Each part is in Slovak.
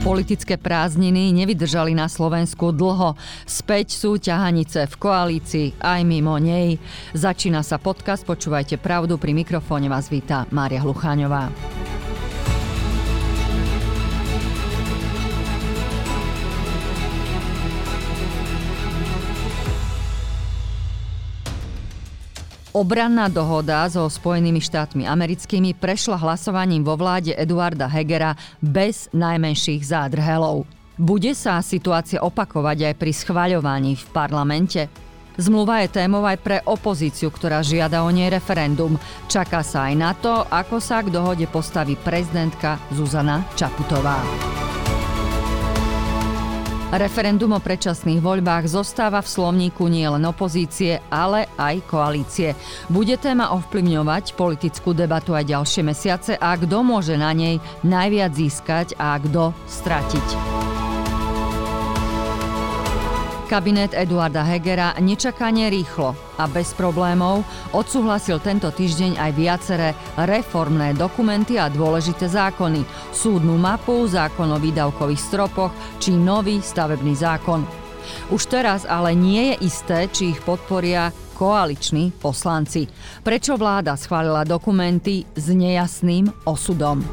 Politické prázdniny nevydržali na Slovensku dlho. Späť sú ťahanice v koalícii aj mimo nej. Začína sa podcast Počúvajte pravdu. Pri mikrofóne vás víta Mária Hlucháňová. Obranná dohoda so Spojenými štátmi americkými prešla hlasovaním vo vláde Eduarda Hegera bez najmenších zádrhelov. Bude sa situácia opakovať aj pri schvaľovaní v parlamente? Zmluva je témou aj pre opozíciu, ktorá žiada o nej referendum. Čaká sa aj na to, ako sa k dohode postaví prezidentka Zuzana Čaputová. Referendum o predčasných voľbách zostáva v slovníku nielen opozície, ale aj koalície. Bude téma ovplyvňovať politickú debatu aj ďalšie mesiace a kto môže na nej najviac získať a kto stratiť. Kabinet Eduarda Hegera nečakane rýchlo a bez problémov odsúhlasil tento týždeň aj viaceré reformné dokumenty a dôležité zákony, súdnu mapu, zákon o výdavkových stropoch či nový stavebný zákon. Už teraz ale nie je isté, či ich podporia koaliční poslanci. Prečo vláda schválila dokumenty s nejasným osudom?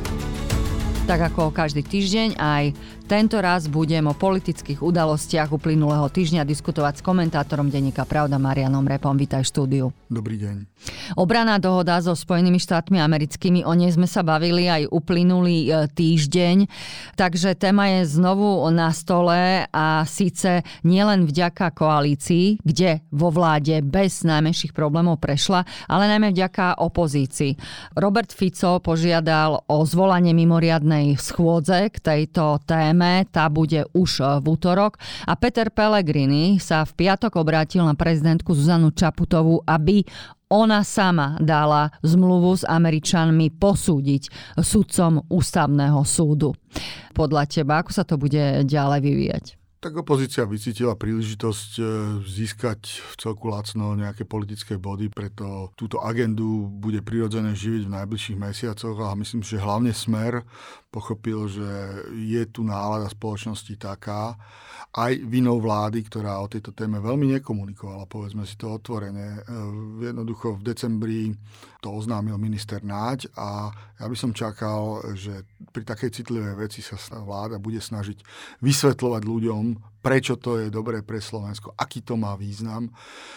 Tak ako každý týždeň, aj tento raz budem o politických udalostiach uplynulého týždňa diskutovať s komentátorom denníka Pravda Marianom Repom. Vítaj v štúdiu. Dobrý deň. Obranná dohoda so Spojenými štátmi americkými, o nej sme sa bavili aj uplynulý týždeň, takže téma je znovu na stole a síce nielen vďaka koalícii, kde vo vláde bez najmenších problémov prešla, ale najmä vďaka opozícii. Robert Fico požiadal o zvolanie mimoriadnej schôdze k tejto téme, tá bude už v utorok a Peter Pellegrini sa v piatok obrátil na prezidentku Zuzanu Čaputovú, aby ona sama dala zmluvu s Američanmi posúdiť sudcom ústavného súdu. Podľa teba, ako sa to bude ďalej vyvíjať? Tak opozícia vycítila príležitosť získať v celku lacno nejaké politické body, preto túto agendu bude prirodzené živiť v najbližších mesiacoch a myslím, že hlavne Smer pochopil, že je tu nálada spoločnosti taká, aj vinou vlády, ktorá o tejto téme veľmi nekomunikovala, povedzme si to otvorene. Jednoducho v decembri to oznámil minister Náď a ja by som čakal, že pri takej citlivej veci sa vláda bude snažiť vysvetľovať ľuďom, prečo to je dobré pre Slovensko, aký to má význam.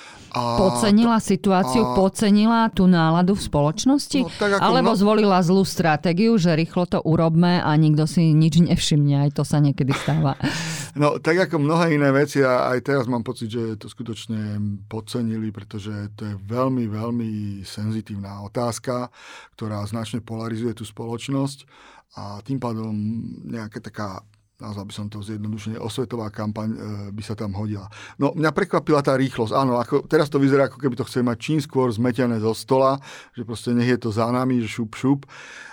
Podcenila situáciu, podcenila tú náladu v spoločnosti? No, alebo zvolila zlú stratégiu, že rýchlo to urobme a nikto si nič nevšimne, aj to sa niekedy stáva. No, tak ako mnohé iné veci a aj teraz mám pocit, že to skutočne podcenili, pretože to je veľmi, veľmi senzitívna otázka, ktorá značne polarizuje tú spoločnosť a tým pádom nejaká taká, nazval by som to zjednodušene, osvetová kampaň by sa tam hodila. No, mňa prekvapila tá rýchlosť. Áno, teraz to vyzerá, ako keby to chce mať čím skôr zmetené zo stola, že proste nech je to za nami, že šup, šup.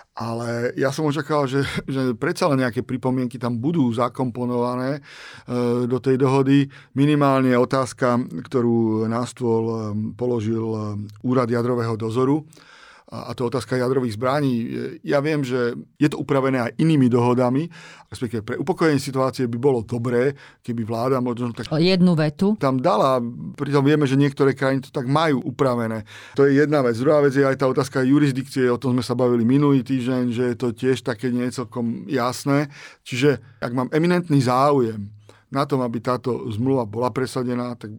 Ale ja som očakával, že predsa len nejaké pripomienky tam budú zakomponované do tej dohody. Minimálne otázka, ktorú na stôl položil Úrad jadrového dozoru, a to otázka jadrových zbraní. Ja viem, že je to upravené aj inými dohodami, respektíve pre upokojenie situácie by bolo dobré, keby vláda možno tak jednu vetu tam dala, pritom vieme, že niektoré krajiny to tak majú upravené. To je jedna vec. Druhá vec je aj tá otázka jurisdikcie, o tom sme sa bavili minulý týždeň, že je to tiež také nie celkom jasné. Čiže ak mám eminentný záujem na tom, aby táto zmluva bola presadená, tak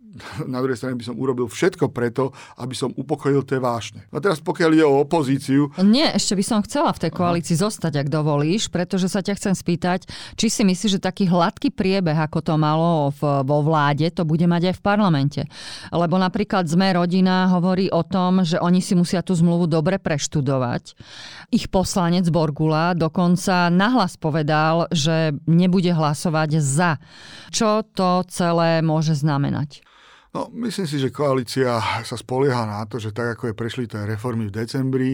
na druhej strane by som urobil všetko preto, aby som upokojil tie vášne. A teraz pokiaľ ide o opozíciu... Nie, ešte by som chcela v tej koalícii zostať, ak dovolíš, pretože sa ťa chcem spýtať, či si myslíš, že taký hladký priebeh, ako to malo vo vláde, to bude mať aj v parlamente. Lebo napríklad Sme rodina hovorí o tom, že oni si musia tú zmluvu dobre preštudovať. Ich poslanec Borgula dokonca nahlas povedal, že nebude hlasovať za. Čo to celé môže znamenať? No, myslím si, že koalícia sa spolieha na to, že tak, ako je prešli tie reformy v decembri,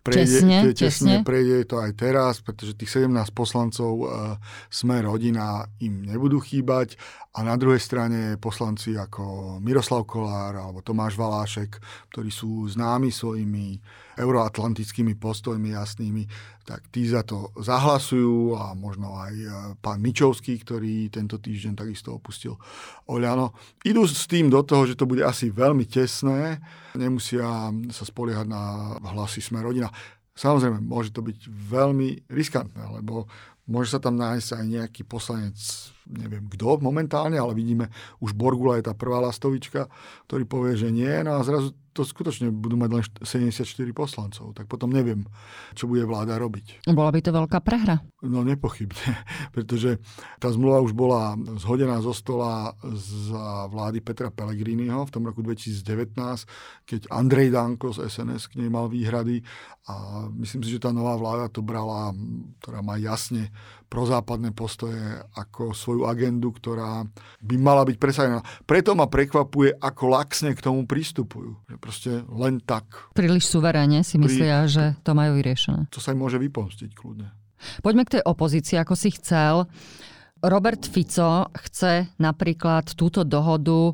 tesne prejde to aj teraz, pretože tých 17 poslancov Sme rodina im nebudú chýbať a na druhej strane poslanci ako Miroslav Kolár alebo Tomáš Valášek, ktorí sú známi svojimi euroatlantickými postojmi jasnými, tak tí za to zahlasujú a možno aj pán Mičovský, ktorý tento týždeň takisto opustil Oľano. Idú s tým do toho, že to bude asi veľmi tesné, nemusia sa spoliehať na hlasy Sme rodina. Samozrejme, môže to byť veľmi riskantné, lebo môže sa tam nájsť aj nejaký poslanec, neviem kto momentálne, ale vidíme, už Borgula je tá prvá lastovička, ktorý povie, že nie, no a zrazu to skutočne budú mať len 74 poslancov. Tak potom neviem, čo bude vláda robiť. Bola by to veľká prehra? No nepochybne, pretože tá zmluva už bola zhodená zo stola za vlády Petra Pellegriniho v tom roku 2019, keď Andrej Danko z SNS k nej mal výhrady a myslím si, že tá nová vláda to brala, ktorá má jasne prozápadné postoje ako svoju agendu, ktorá by mala byť presadená. Preto ma prekvapuje, ako laxne k tomu pristupujú. Že proste len tak. Príliš suverénne si myslia, že to majú vyriešené. To sa im môže vypomstiť kľudne. Poďme k tej opozícii, ako si chcel. Robert Fico chce napríklad túto dohodu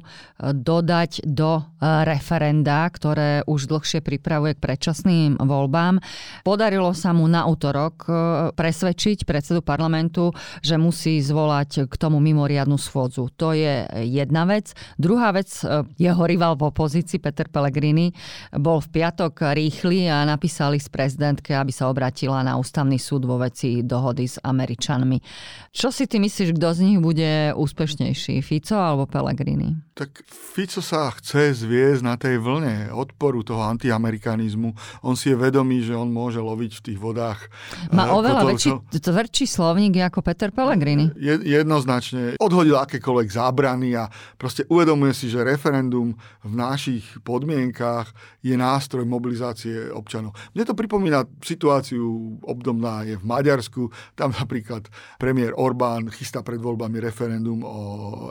dodať do referenda, ktoré už dlhšie pripravuje k predčasným voľbám. Podarilo sa mu na utorok presvedčiť predsedu parlamentu, že musí zvolať k tomu mimoriadnu schôdzu. To je jedna vec. Druhá vec, jeho rival v opozícii, Peter Pellegrini, bol v piatok rýchly a napísali z prezidentke, aby sa obratila na ústavný súd vo veci dohody s Američanmi. Čo si ty myslíš, kto z nich bude úspešnejší? Fico alebo Pellegrini? Tak Fico sa chce zviesť na tej vlne odporu toho antiamerikanizmu. On si je vedomý, že on môže loviť v tých vodách. Má oveľa tvrdší slovník ako Peter Pellegrini. Jednoznačne odhodil akékoľvek zábrany a proste uvedomuje si, že referendum v našich podmienkách je nástroj mobilizácie občanov. Mne to pripomína situáciu obdobná je v Maďarsku. Tam napríklad premiér Orbán chystá pred voľbami referendum o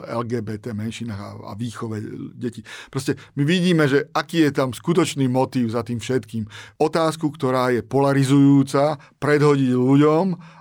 LGBT menšinách a výchove detí. Proste my vidíme, že aký je tam skutočný motív za tým všetkým. Otázku, ktorá je polarizujúca, predhodiť ľuďom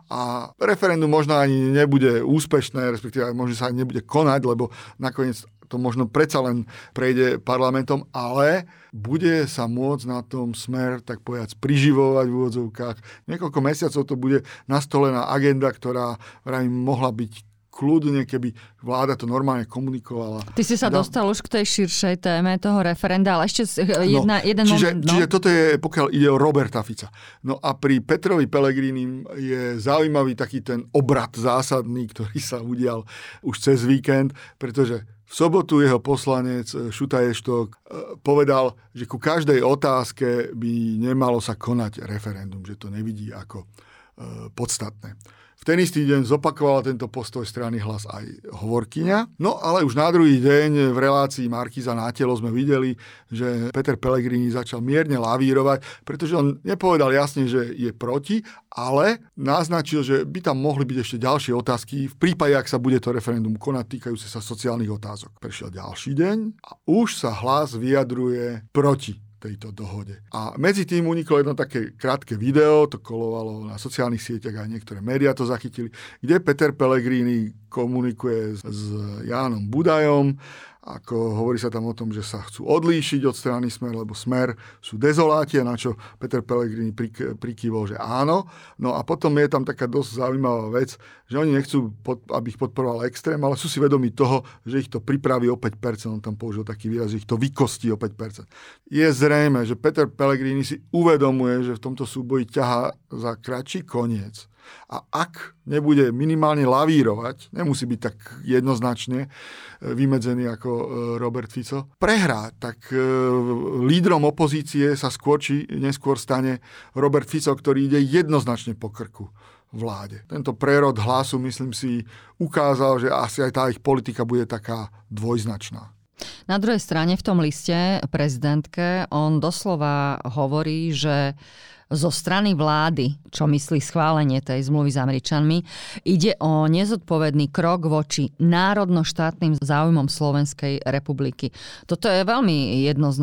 a referendum možno ani nebude úspešné, respektíve možno sa ani nebude konať, lebo nakoniec to možno predsa len prejde parlamentom, ale bude sa môcť na tom Smer, tak povedať, priživovať v úvodzovkách. Niekoľko mesiacov to bude nastolená agenda, ktorá mohla byť kľudne, keby vláda to normálne komunikovala. Ty si sa dostal už k tej širšej téme toho referenda, ale ešte jeden moment. Čiže toto je, pokiaľ ide o Roberta Fica. No a pri Petrovi Pellegrinim je zaujímavý taký ten obrat zásadný, ktorý sa udial už cez víkend, pretože v sobotu jeho poslanec Šutaj Eštok povedal, že ku každej otázke by nemalo sa konať referendum, že to nevidí ako podstatné. V ten istý deň zopakovala tento postoj strany Hlas aj hovorkyňa. No ale už na druhý deň v relácii Markíza na telo sme videli, že Peter Pellegrini začal mierne lavírovať, pretože on nepovedal jasne, že je proti, ale naznačil, že by tam mohli byť ešte ďalšie otázky v prípade, ak sa bude to referendum konať týkajúce sa sociálnych otázok. Prešiel ďalší deň a už sa Hlas vyjadruje proti tejto dohode. A medzi tým uniklo jedno také krátke video, to kolovalo na sociálnych sieťach, aj niektoré médiá to zachytili, kde Peter Pellegrini komunikuje s Jánom Budajom. Ako hovorí sa tam o tom, že sa chcú odlíšiť od strany Smer, lebo Smer sú dezoláti, na čo Peter Pellegrini prikývol, že áno. No a potom je tam taká dosť zaujímavá vec, že oni nechcú, aby ich podporoval extrém, ale sú si vedomí toho, že ich to pripraví o 5%. On tam použil taký výraz, že ich to vykostí o 5%. Je zrejme, že Peter Pellegrini si uvedomuje, že v tomto súboji ťahá za kratší koniec. A ak nebude minimálne lavírovať, nemusí byť tak jednoznačne vymedzený ako Robert Fico, prehrá, tak lídrom opozície sa skôr či neskôr stane Robert Fico, ktorý ide jednoznačne po krku vláde. Tento prerod Hlasu, myslím si, ukázal, že asi aj tá ich politika bude taká dvojznačná. Na druhej strane v tom liste prezidentke on doslova hovorí, že zo strany vlády, čo myslí schválenie tej zmluvy s Američanmi, ide o nezodpovedný krok voči národno-štátnym záujmom Slovenskej republiky. Toto je veľmi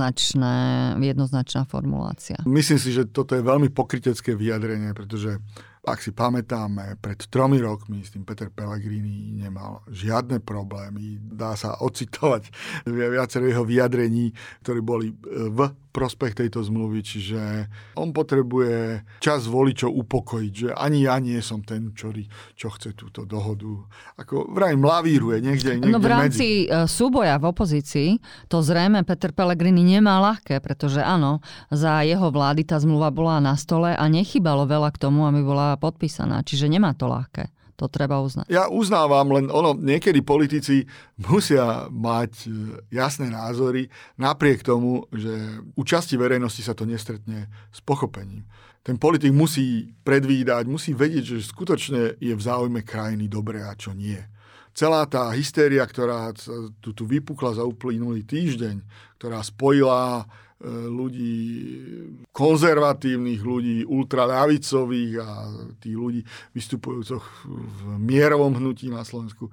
jednoznačná formulácia. Myslím si, že toto je veľmi pokrytecké vyjadrenie, pretože ak si pamätáme, pred 3 rokmi s tým Peter Pellegrini nemal žiadne problémy. Dá sa ocitovať viacero jeho vyjadrení, ktoré boli v prospech tejto zmluvy, čiže on potrebuje čas voličov upokojiť, že ani ja nie som ten, čo chce túto dohodu. Ako vrajím, lavíruje niekde no v rámci súboja v opozícii to zrejme Peter Pellegrini nemá ľahké, pretože áno, za jeho vlády tá zmluva bola na stole a nechybalo veľa k tomu, aby bola podpísaná. Čiže nemá to ľahké. To treba uznať. Ja uznávam, len niekedy politici musia mať jasné názory, napriek tomu, že u časti verejnosti sa to nestretne s pochopením. Ten politik musí predvídať, musí vedieť, že skutočne je v záujme krajiny dobré a čo nie. Celá tá hystéria, ktorá tu vypukla za uplynulý týždeň, ktorá spojila ľudí, konzervatívnych ľudí, ultraľavicových a tých ľudí vystupujúcich v mierovom hnutí na Slovensku.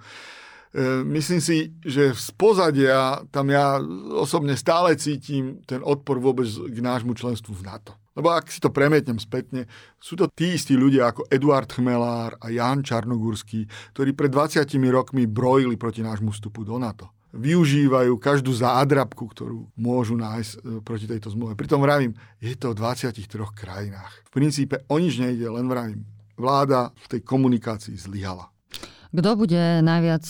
Myslím si, že z pozadia tam ja osobne stále cítim ten odpor vôbec k nášmu členstvu v NATO. Lebo ak si to premietnem spätne, sú to tí istí ľudia ako Eduard Chmelár a Jan Čarnogurský, ktorí pred 20 rokmi brojili proti nášmu vstupu do NATO. Využívajú každú zádrabku, ktorú môžu nájsť proti tejto zmluve. Pritom vravím, je to v 23 krajinách. V princípe o nič nejde, len vravím, vláda v tej komunikácii zlyhala. Kto bude najviac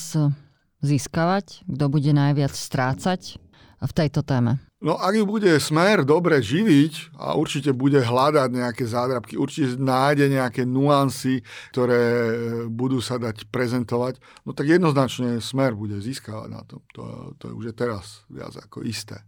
získavať? Kto bude najviac strácať v tejto téme? No ak ju bude Smer dobre živiť a určite bude hľadať nejaké zádrabky, určite nájde nejaké nuancy, ktoré budú sa dať prezentovať, no tak jednoznačne Smer bude získavať na tom. To je už teraz viac ako isté.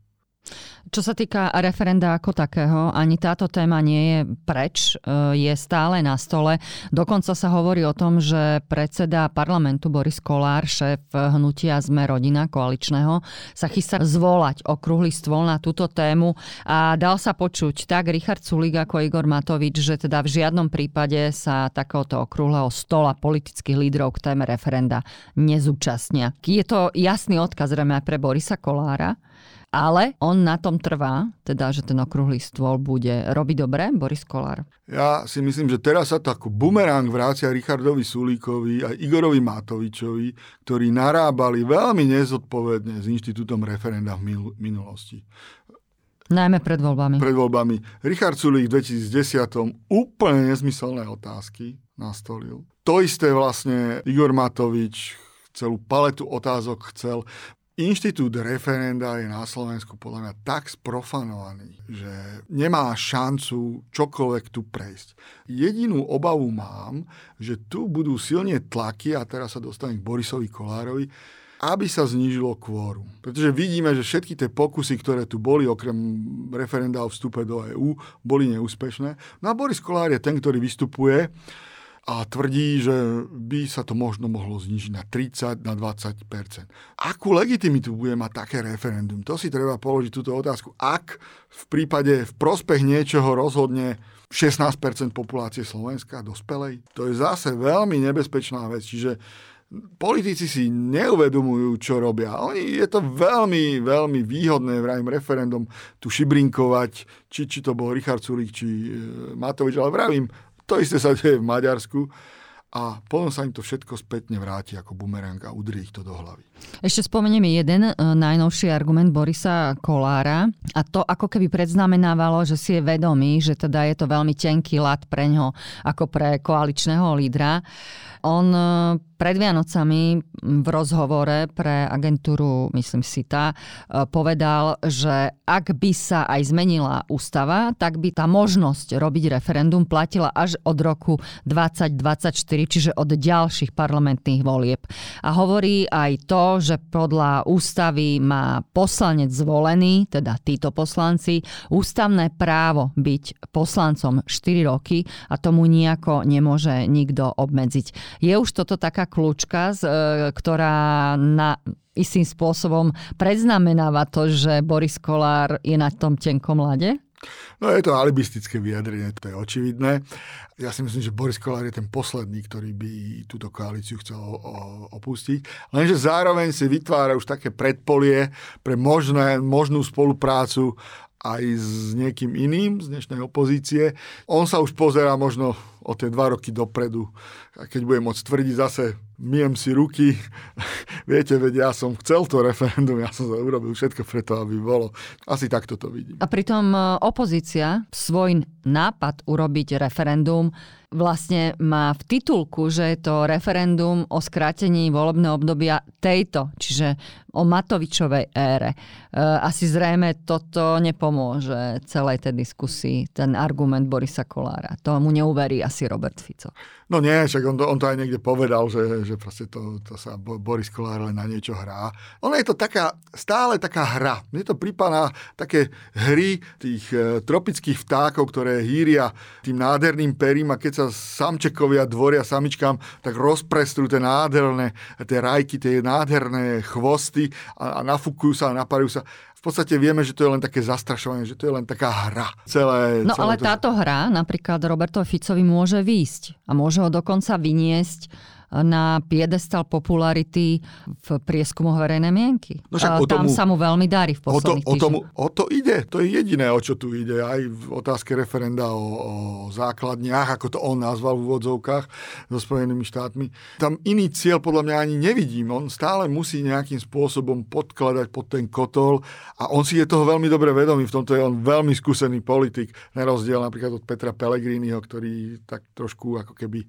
Čo sa týka referenda ako takého, ani táto téma nie je preč, je stále na stole. Dokonca sa hovorí o tom, že predseda parlamentu Boris Kollár, šéf hnutia Sme rodina koaličného, sa chystá zvolať okrúhly stôl na túto tému a dal sa počuť tak Richard Sulík ako Igor Matovič, že teda v žiadnom prípade sa takéhoto okrúhleho stola politických lídrov k téme referenda nezúčastnia. Je to jasný odkaz zrejme aj pre Borisa Kollára, ale on na tom trvá, teda, že ten okrúhly stôl bude robiť dobre, Boris Kollár. Ja si myslím, že teraz sa to ako bumerang vrácia Richardovi Sulíkovi a Igorovi Matovičovi, ktorí narábali veľmi nezodpovedne s inštitútom referenda v minulosti. Najmä pred voľbami. Pred voľbami. Richard Sulík v 2010 úplne nezmyselné otázky nastolil. To isté vlastne Igor Matovič, celú paletu otázok chcel. Inštitút referenda je na Slovensku podľa mňa tak sprofanovaný, že nemá šancu čokoľvek tu prejsť. Jedinú obavu mám, že tu budú silne tlaky, a teraz sa dostanem k Borisovi Kollárovi, aby sa znížilo kvórum. Pretože vidíme, že všetky tie pokusy, ktoré tu boli, okrem referenda o vstupe do EÚ, boli neúspešné. No a Boris Kollár je ten, ktorý vystupuje a tvrdí, že by sa to možno mohlo znížiť na 30, na 20%. Akú legitimitu bude mať také referendum? To si treba položiť túto otázku. Ak v prípade v prospech niečoho rozhodne 16% populácie Slovenska, dospelej, to je zase veľmi nebezpečná vec. Čiže politici si neuvedomujú, čo robia. Je to veľmi, veľmi výhodné vrajím referendum tu šibrinkovať, či to bol Richard Sulík, či Matovič, ale vravím, to isté sa deje v Maďarsku a potom sa im to všetko spätne vráti ako bumerang a udrie ich to do hlavy. Ešte spomenieme jeden najnovší argument Borisa Kollára a to ako keby predznamenávalo, že si je vedomý, že teda je to veľmi tenký ľad preňho ako pre koaličného lídra. On pred Vianocami v rozhovore pre agentúru, myslím SITA, povedal, že ak by sa aj zmenila ústava, tak by tá možnosť robiť referendum platila až od roku 2024, čiže od ďalších parlamentných volieb. A hovorí aj to, že podľa ústavy má poslanec zvolený, teda títo poslanci, ústavné právo byť poslancom 4 roky a tomu nejako nemôže nikto obmedziť. Je už toto taká kľúčka, ktorá na istým spôsobom predznamenáva to, že Boris Kollár je na tom tenkom ľade? No je to alibistické vyjadrenie, to je očividné. Ja si myslím, že Boris Kollár je ten posledný, ktorý by túto koalíciu chcel opustiť. Lenže zároveň si vytvára už také predpolie pre možnú spoluprácu aj s niekým iným z dnešnej opozície. On sa už pozerá možno o tie 2 roky dopredu. A keď bude môcť tvrdiť zase, myjem si ruky, viete, veď ja som chcel to referendum, ja som urobil všetko preto, aby bolo. Asi takto to vidím. A pritom opozícia svoj nápad urobiť referendum vlastne má v titulku, že je to referendum o skrátení volebného obdobia tejto, čiže o Matovičovej ére. Asi zrejme toto nepomôže celej tej diskusii, ten argument Borisa Kollára. Tomu neuverí asi Robert Fico. No nie, však on to aj niekde povedal, že proste to sa Boris Kollár len na niečo hrá. Ono je to stále taká hra. Mne to prípada také hry tých tropických vtákov, ktoré hýria tým nádherným perím a keď sa samčekovia dvoria samičkám, tak rozprestrú tie nádherné, tie rajky, tie nádherné chvosty a nafúkujú sa a napárujú sa. V podstate vieme, že to je len také zastrašovanie, že to je len taká hra. Ale táto hra napríklad Robertovi Ficovi môže výjsť a môže ho dokonca vyniesť na piedestal popularity v prieskumoch verejnej mienky. No tam sa mu veľmi darí v posledných týždňoch. O to ide. To je jediné, o čo tu ide. Aj v otázke referenda o základniach, ako to on nazval v úvodzovkách so Spojenými štátmi. Tam iný cieľ podľa mňa ani nevidím. On stále musí nejakým spôsobom podkladať pod ten kotol a on si je toho veľmi dobre vedomý. V tomto je on veľmi skúsený politik. Na rozdiel napríklad od Petra Pellegriniho, ktorý tak trošku ako keby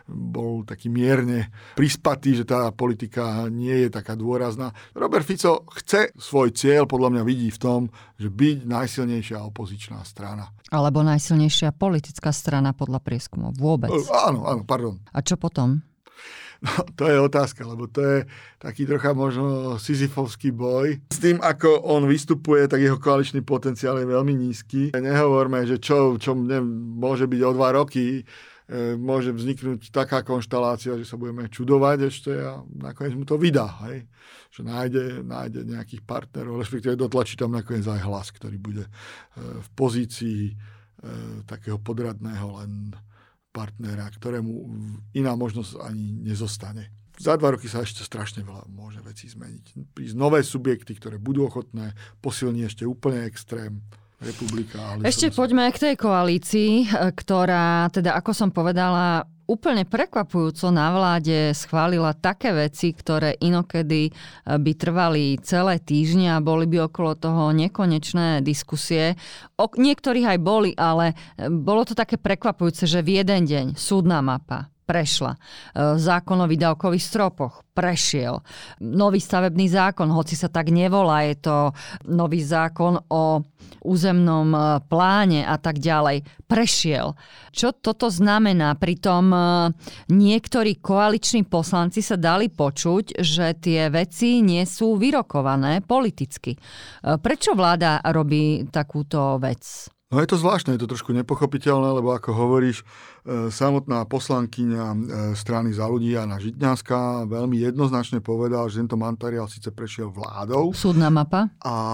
bol taký mierne prispatý, že tá politika nie je taká dôrazná. Robert Fico chce svoj cieľ, podľa mňa vidí v tom, že byť najsilnejšia opozičná strana. Alebo najsilnejšia politická strana podľa prieskumov. Vôbec. Áno, pardon. A čo potom? No, to je otázka, lebo to je taký trocha možno sisyfovský boj. S tým, ako on vystupuje, tak jeho koaličný potenciál je veľmi nízky. Nehovorme, že čo môže byť o 2 roky, môže vzniknúť taká konštalácia, že sa budeme čudovať ešte a nakoniec mu to vydá. Hej? Že nájde nejakých partnerov, respektíve dotlačí tam nakoniec aj hlas, ktorý bude v pozícii takého podradného len partnera, ktorému iná možnosť ani nezostane. Za 2 roky sa ešte strašne veľa môže vecí zmeniť. Prísť nové subjekty, ktoré budú ochotné, posilní ešte úplne extrém. Republika. Ešte poďme k tej koalícii, ktorá, teda ako som povedala, úplne prekvapujúco na vláde schválila také veci, ktoré inokedy by trvali celé týždne a boli by okolo toho nekonečné diskusie. Niektorých aj boli, ale bolo to také prekvapujúce, že v jeden deň súdna mapa prešla. Zákon o výdavkových stropoch prešiel. Nový stavebný zákon, hoci sa tak nevolá, je to nový zákon o územnom pláne a tak ďalej, prešiel. Čo toto znamená? Pritom niektorí koaliční poslanci sa dali počuť, že tie veci nie sú vyrokované politicky. Prečo vláda robí takúto vec? No je to zvláštne, je to trošku nepochopiteľné, lebo ako hovoríš, samotná poslankyňa strany Za ľudí Jana Žitňanská veľmi jednoznačne povedala, že tento materiál síce prešiel vládou. Súdna mapa.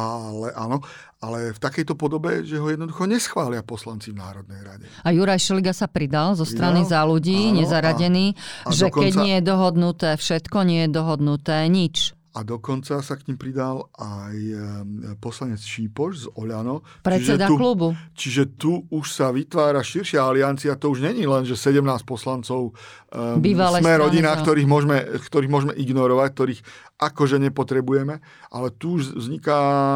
Ale v takejto podobe, že ho jednoducho neschvália poslanci v Národnej rade. A Juraj Šeliga sa pridal zo strany Za ľudí, nezaradený, že dokonca, keď nie je dohodnuté všetko, nie je dohodnuté nič. A dokonca sa k ním pridal aj poslanec Šípoš z Oľano. Predseda klubu. Čiže tu už sa vytvára širšia aliancia. To už není len, že 17 poslancov Sme rodina, ktorých môžeme ignorovať, ktorých akože nepotrebujeme. Ale tu už vzniká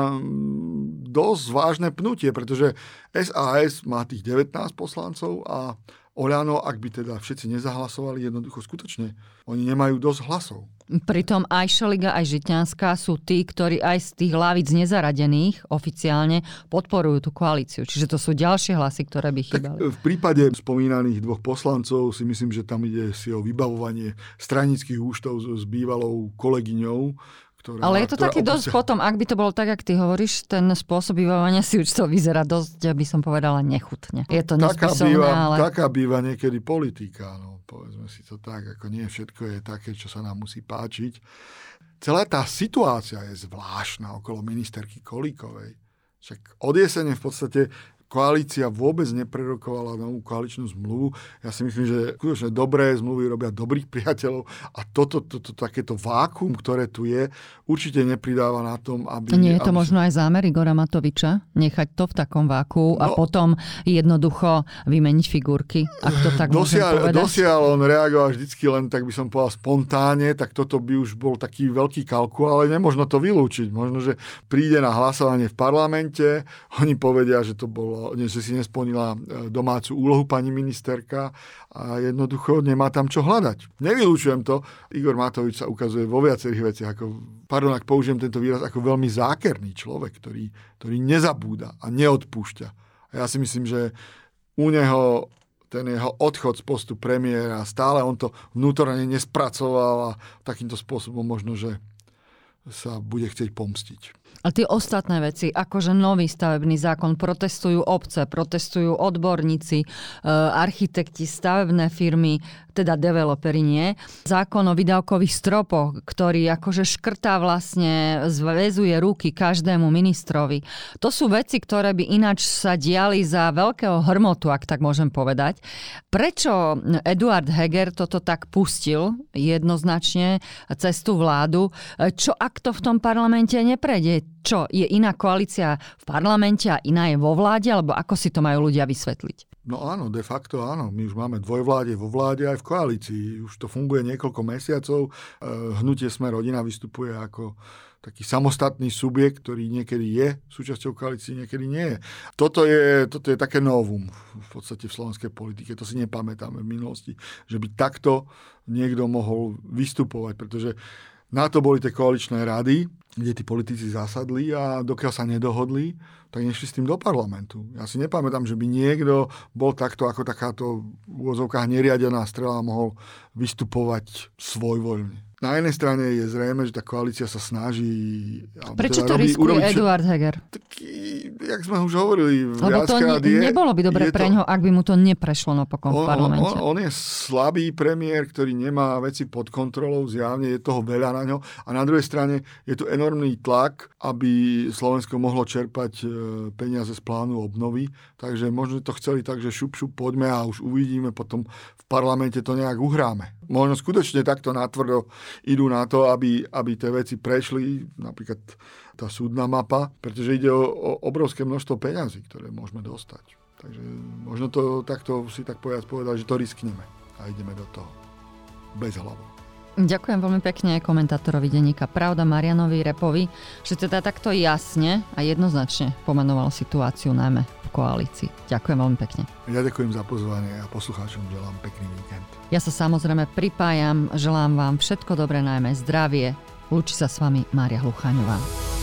dosť vážne pnutie, pretože SAS má tých 19 poslancov a Oľano, ak by teda všetci nezahlasovali, jednoducho skutočne, oni nemajú dosť hlasov. Pritom aj Šeliga, aj Žitňanská sú tí, ktorí aj z tých hlavíc nezaradených oficiálne podporujú tú koalíciu. Čiže to sú ďalšie hlasy, ktoré by chýbali. V prípade spomínaných 2 poslancov si myslím, že tam ide si o vybavovanie stranických účtov s bývalou kolegyňou. Ale je to taký dosť potom, ak by to bolo tak, ak ty hovoríš, ten spôsob vybavovania si účtov vyzerá dosť, by som povedala, nechutne. Je to nesmyselné, ale... Taká býva niekedy politika, no povedzme si to tak, ako nie všetko je také, čo sa nám musí páčiť. Celá tá situácia je zvláštna okolo ministerky Kolíkovej. Však od jesene v podstate koalícia vôbec neprerokovala novú koaličnú zmluvu. Ja si myslím, že skutočne dobré zmluvy robia dobrých priateľov a toto takéto vákuum, ktoré tu je, určite nepridáva na tom, aby... Nie je to možno aj zámer Igora Matoviča? Nechať to v takom vákuu a potom jednoducho vymeniť figurky, ak to tak môžem povedať? Dosiaľ on reagoval vždycky len, tak by som povedal, spontánne, tak toto by už bol taký veľký kalkul, ale nemožno to vylúčiť. Možno, že príde na hlasovanie v parlamente, oni povedia, že to bolo, že si nesplnila domácu úlohu pani ministerka a jednoducho nemá tam čo hľadať. Nevylúčujem to. Igor Matovič sa ukazuje vo viacerých veciach, ak použijem tento výraz, ako veľmi zákerný človek, ktorý nezabúda a neodpúšťa. A ja si myslím, že u neho ten jeho odchod z postu premiéra, stále on to vnútorne nespracoval a takýmto spôsobom možno, že sa bude chcieť pomstiť. A tie ostatné veci, akože nový stavebný zákon, protestujú obce, protestujú odborníci, architekti, stavebné firmy, teda developeri nie. Zákon o výdavkových stropoch, ktorý akože škrtá vlastne, zväzuje ruky každému ministrovi. To sú veci, ktoré by ináč sa diali za veľkého hrmotu, ak tak môžem povedať. Prečo Eduard Heger toto tak pustil jednoznačne cez tú vládu? Čo ak to v tom parlamente neprejde? Čo, je iná koalícia v parlamente a iná je vo vláde? Alebo ako si to majú ľudia vysvetliť? No áno, de facto áno. My už máme dvojvládie vo vláde aj v koalícii. Už to funguje niekoľko mesiacov. Hnutie Sme rodina vystupuje ako taký samostatný subjekt, ktorý niekedy je súčasťou koalície, niekedy nie je. Toto je také novum v podstate v slovenskej politike. To si nepamätáme v minulosti, že by takto niekto mohol vystupovať, pretože na to boli tie koaličné rady, kde tí politici zasadli a dokiaľ sa nedohodli, tak nešli s tým do parlamentu. Ja si nepamätám, že by niekto bol takto ako takáto v úvodzovkách neriadená strela mohol vystupovať svojvoľne. Na jednej strane je zrejme, že tá koalícia sa snaží... Prečo to riskuje Eduard Heger? Jak sme už hovorili viackrát, nebolo by dobre pre ňoho, ak by mu to neprešlo napokon v parlamente. On je slabý premiér, ktorý nemá veci pod kontrolou, zjavne je toho veľa na ňo. A na druhej strane je tu enormný tlak, aby Slovensko mohlo čerpať peniaze z plánu obnovy. Takže možno to chceli tak, že šup, poďme a už uvidíme, potom v parlamente to nejak uhráme. Možno skutočne takto natvrdo idú na to, aby tie veci prešli, napríklad tá súdna mapa, pretože ide o obrovské množstvo peňazí, ktoré môžeme dostať. Takže možno to takto si tak povedať, že to riskneme a ideme do toho bez hlavou. Ďakujem veľmi pekne komentátorovi denníka Pravda Marianovi Repovi, že teda takto jasne a jednoznačne pomenoval situáciu najmä v koalícii. Ďakujem veľmi pekne. Ja ďakujem za pozvanie a poslucháčom želám pekný víkend. Ja sa samozrejme pripájam, želám vám všetko dobré, najmä zdravie. Lúči sa s vami Mária Hlucháňová.